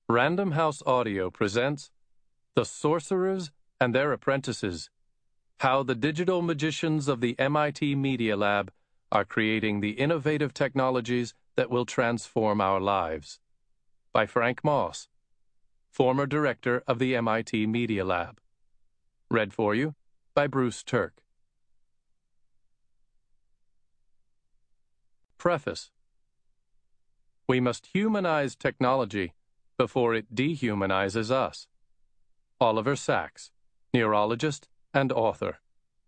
Random House Audio presents The Sorcerers and Their Apprentices, How the Digital Magicians of the MIT Media Lab are creating the innovative technologies that will transform our lives. By Frank Moss, former director of the MIT Media Lab. Read for you by Bruce Turk. Preface. We must humanize technology before it dehumanizes us. Oliver Sacks, neurologist and author.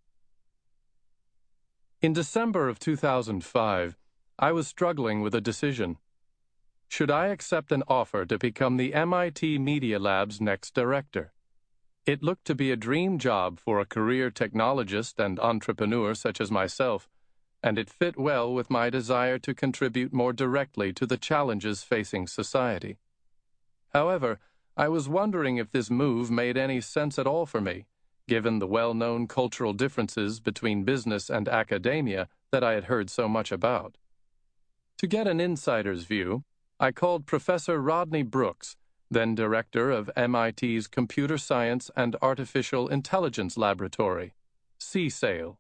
In December of 2005, I was struggling with a decision. Should I accept an offer to become the MIT Media Lab's next director? It looked to be a dream job for a career technologist and entrepreneur such as myself, and it fit well with my desire to contribute more directly to the challenges facing society. However, I was wondering if this move made any sense at all for me, given the well-known cultural differences between business and academia that I had heard so much about. To get an insider's view, I called Professor Rodney Brooks, then director of MIT's Computer Science and Artificial Intelligence Laboratory, CSAIL.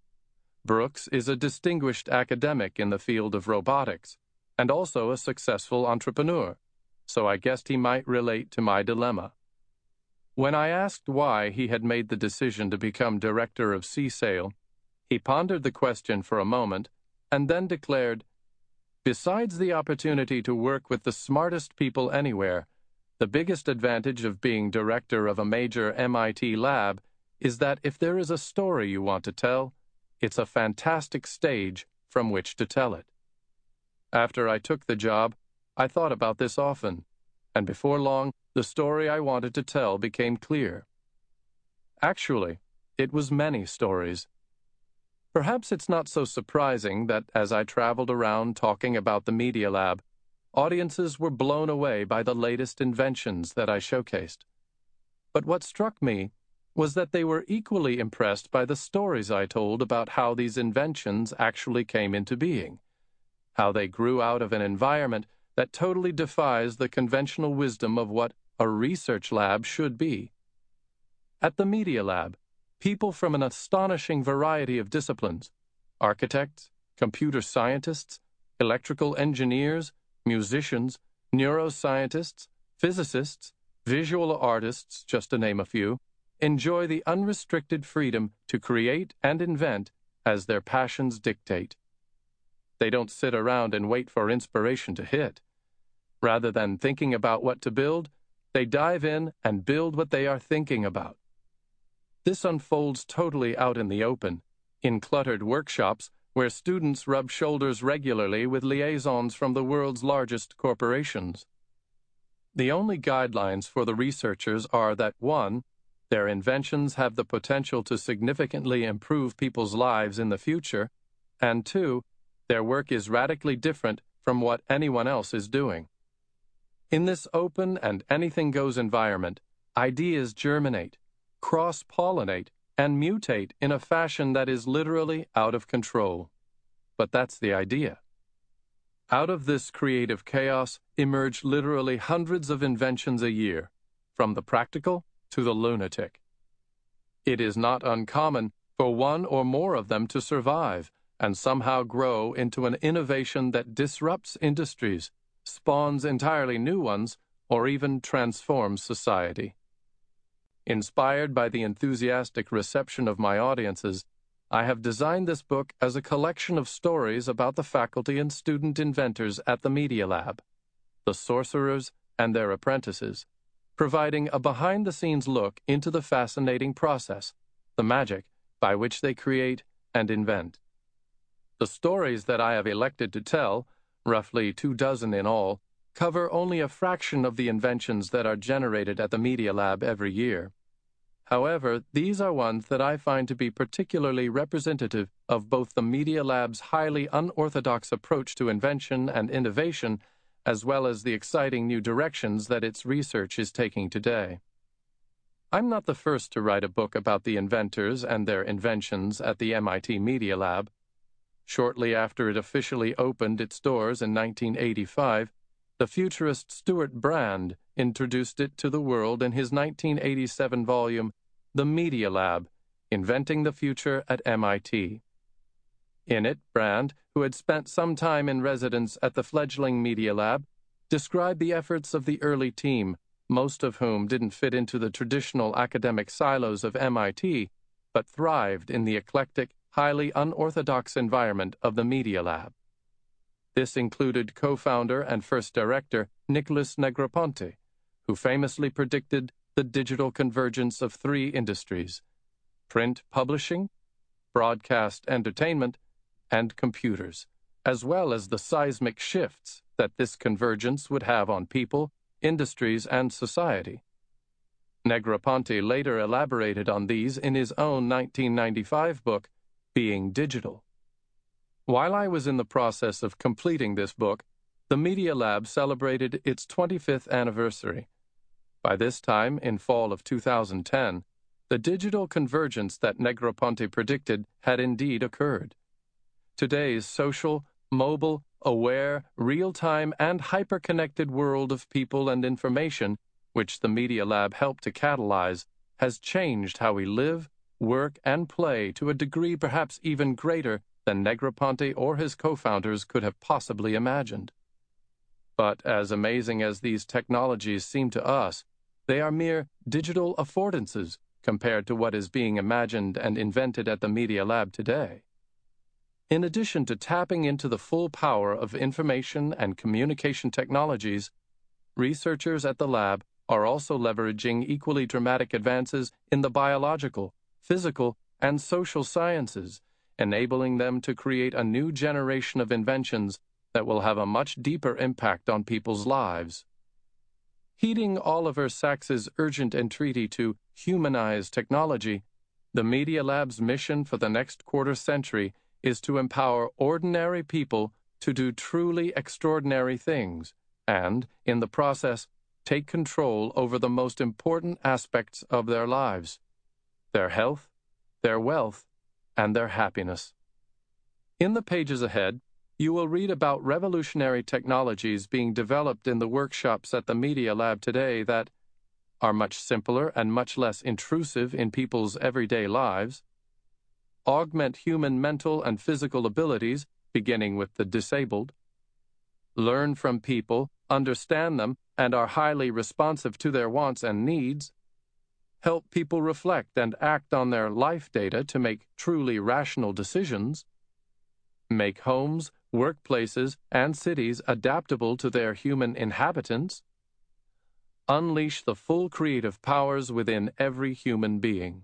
Brooks is a distinguished academic in the field of robotics, and also a successful entrepreneur, so I guessed he might relate to my dilemma. When I asked why he had made the decision to become director of CSAIL, he pondered the question for a moment and then declared, "Besides the opportunity to work with the smartest people anywhere, the biggest advantage of being director of a major MIT lab is that if there is a story you want to tell, it's a fantastic stage from which to tell it." After I took the job, I thought about this often, and before long, the story I wanted to tell became clear. Actually, it was many stories. Perhaps it's not so surprising that as I traveled around talking about the Media Lab, audiences were blown away by the latest inventions that I showcased. But what struck me was that they were equally impressed by the stories I told about how these inventions actually came into being, how they grew out of an environment that totally defies the conventional wisdom of what a research lab should be. At the Media Lab, people from an astonishing variety of disciplines, architects, computer scientists, electrical engineers, musicians, neuroscientists, physicists, visual artists, just to name a few, enjoy the unrestricted freedom to create and invent as their passions dictate. They don't sit around and wait for inspiration to hit. Rather than thinking about what to build, they dive in and build what they are thinking about. This unfolds totally out in the open, in cluttered workshops where students rub shoulders regularly with liaisons from the world's largest corporations. The only guidelines for the researchers are that 1. Their inventions have the potential to significantly improve people's lives in the future, and 2. Their work is radically different from what anyone else is doing. In this open and anything-goes environment, ideas germinate, cross-pollinate, and mutate in a fashion that is literally out of control. But that's the idea. Out of this creative chaos emerge literally hundreds of inventions a year, from the practical to the lunatic. It is not uncommon for one or more of them to survive and somehow grow into an innovation that disrupts industries, spawns entirely new ones, or even transforms society. Inspired by the enthusiastic reception of my audiences, I have designed this book as a collection of stories about the faculty and student inventors at the Media Lab, the sorcerers and their apprentices, providing a behind-the-scenes look into the fascinating process, the magic by which they create and invent. The stories that I have elected to tell, roughly 24 in all, cover only a fraction of the inventions that are generated at the Media Lab every year. However, these are ones that I find to be particularly representative of both the Media Lab's highly unorthodox approach to invention and innovation, as well as the exciting new directions that its research is taking today. I'm not the first to write a book about the inventors and their inventions at the MIT Media Lab. Shortly after it officially opened its doors in 1985, the futurist Stuart Brand introduced it to the world in his 1987 volume, The Media Lab, Inventing the Future at MIT. In it, Brand, who had spent some time in residence at the fledgling Media Lab, described the efforts of the early team, most of whom didn't fit into the traditional academic silos of MIT, but thrived in the eclectic, highly unorthodox environment of the Media Lab. This included co-founder and first director Nicholas Negroponte, who famously predicted the digital convergence of three industries: print publishing, broadcast entertainment, and computers, as well as the seismic shifts that this convergence would have on people, industries, and society. Negroponte later elaborated on these in his own 1995 book, Being Digital. While I was in the process of completing this book, the Media Lab celebrated its 25th anniversary. By this time, in fall of 2010, the digital convergence that Negroponte predicted had indeed occurred. Today's social, mobile, aware, real-time, and hyper-connected world of people and information, which the Media Lab helped to catalyze, has changed how we live, work, and play to a degree perhaps even greater than Negroponte or his co-founders could have possibly imagined. But as amazing as these technologies seem to us, they are mere digital affordances compared to what is being imagined and invented at the Media Lab today. In addition to tapping into the full power of information and communication technologies, researchers at the lab are also leveraging equally dramatic advances in the biological, physical, and social sciences, enabling them to create a new generation of inventions that will have a much deeper impact on people's lives. Heeding Oliver Sacks's urgent entreaty to humanize technology, the Media Lab's mission for the next quarter century is to empower ordinary people to do truly extraordinary things and, in the process, take control over the most important aspects of their lives: their health, their wealth, and their happiness. In the pages ahead, you will read about revolutionary technologies being developed in the workshops at the Media Lab today that are much simpler and much less intrusive in people's everyday lives, augment human mental and physical abilities, beginning with the disabled, learn from people, understand them, and are highly responsive to their wants and needs, help people reflect and act on their life data to make truly rational decisions, make homes, workplaces, and cities adaptable to their human inhabitants, unleash the full creative powers within every human being.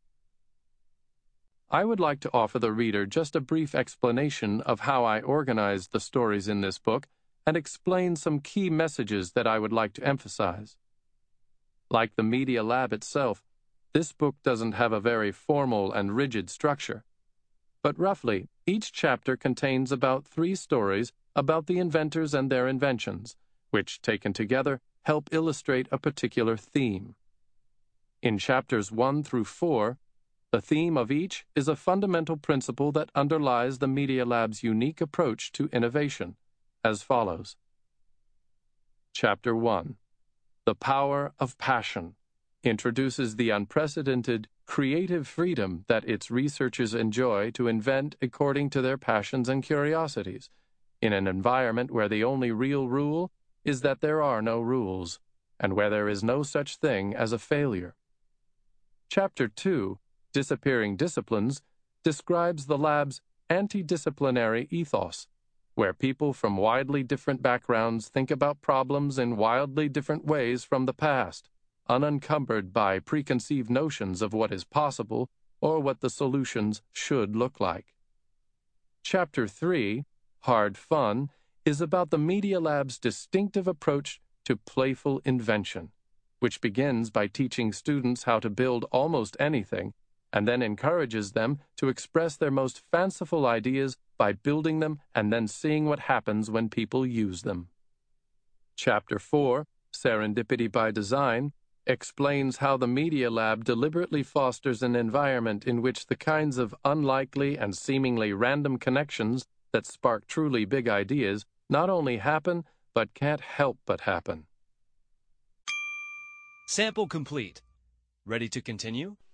I would like to offer the reader just a brief explanation of how I organized the stories in this book and explain some key messages that I would like to emphasize. Like the Media Lab itself, this book doesn't have a very formal and rigid structure. But roughly, each chapter contains about 3 stories about the inventors and their inventions, which, taken together, help illustrate a particular theme. In chapters 1 through 4, the theme of each is a fundamental principle that underlies the Media Lab's unique approach to innovation, as follows. Chapter 1. The Power of Passion introduces the unprecedented creative freedom that its researchers enjoy to invent according to their passions and curiosities, in an environment where the only real rule is that there are no rules, and where there is no such thing as a failure. Chapter 2, Disappearing Disciplines, describes the lab's anti-disciplinary ethos, where people from widely different backgrounds think about problems in wildly different ways from the past, unencumbered by preconceived notions of what is possible or what the solutions should look like. Chapter 3, Hard Fun, is about the Media Lab's distinctive approach to playful invention, which begins by teaching students how to build almost anything and then encourages them to express their most fanciful ideas by building them and then seeing what happens when people use them. Chapter 4, Serendipity by Design, explains how the Media Lab deliberately fosters an environment in which the kinds of unlikely and seemingly random connections that spark truly big ideas not only happen, but can't help but happen. Sample complete. Ready to continue?